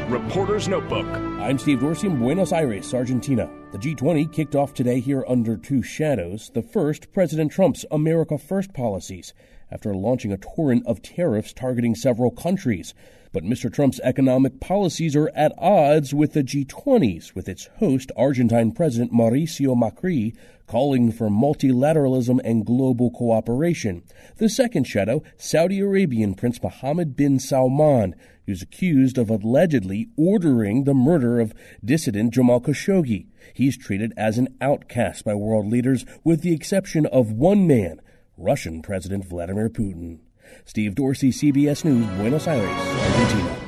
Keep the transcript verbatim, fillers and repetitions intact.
Reporter's Notebook. I'm Steve Dorsey in Buenos Aires, Argentina. The G twenty kicked off today here under two shadows. The first, President Trump's America First policies, after launching a torrent of tariffs targeting several countries. But Mister Trump's economic policies are at odds with the G twenty's, with its host, Argentine President Mauricio Macri, calling for multilateralism and global cooperation. The second shadow, Saudi Arabian Prince Mohammed bin Salman, who's accused of allegedly ordering the murder of dissident Jamal Khashoggi. He's treated as an outcast by world leaders, with the exception of one man, Russian President Vladimir Putin. Steve Dorsey, C B S News, Buenos Aires, Argentina.